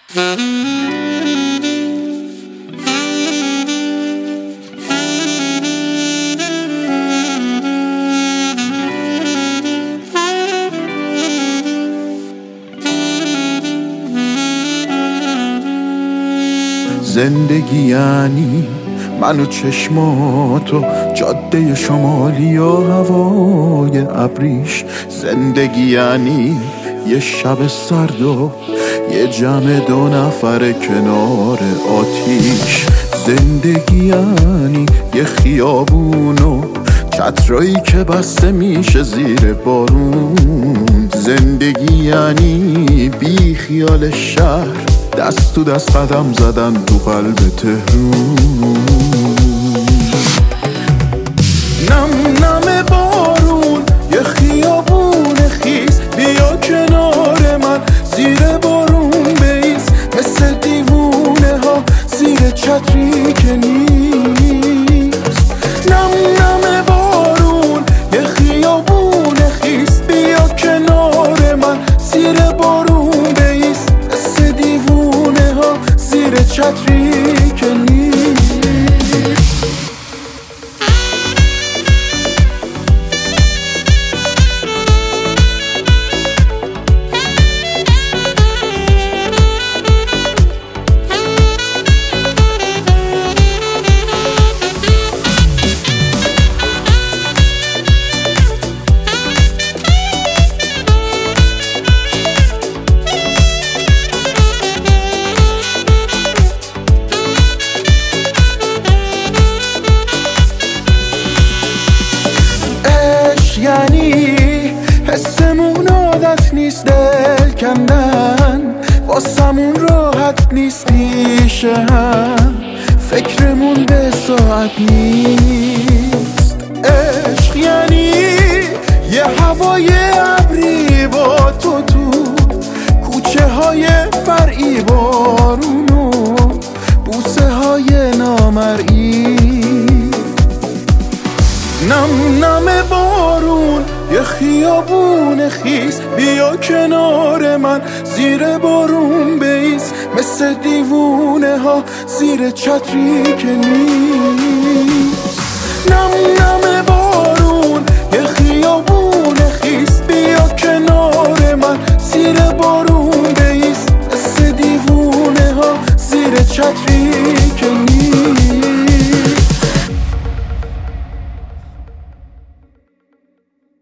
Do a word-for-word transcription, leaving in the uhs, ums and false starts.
زندگی یعنی من و چشماتو، جاده شمالی و هوای ابریش. زندگی یعنی یه شب سرد و یه جمع دو نفر کنار آتیش. زندگی یعنی یه خیابون و چترایی که بسته میشه زیر بارون. زندگی یعنی بی خیال شهر، دست تو دست قدم زدن تو قلب تهرون. نم نم بارون یه خیابون خیس، بیا کنار من زیر بارون بیس. مثل دیوونه ها زیر چتری که نیست. نم نم بارون یه خیابون خیس، بیا کنار من زیر بارون بیس. مثل دیوونه ها زیر چتری که نیست. یعنی حسمون عادت نیست دل کندن، واسمون راحت نیست پیش هم، فکرمون به ساعت نیست. عشق یعنی یه هوای ابری با تو تو کوچه های فرعی، بارون و بوسه های نامرئی. نم نم بارون یه خیابون خیس، بیا کنار من زیر بارون بیس. مثل دیوونه ها زیر چتری که نیست. نم نم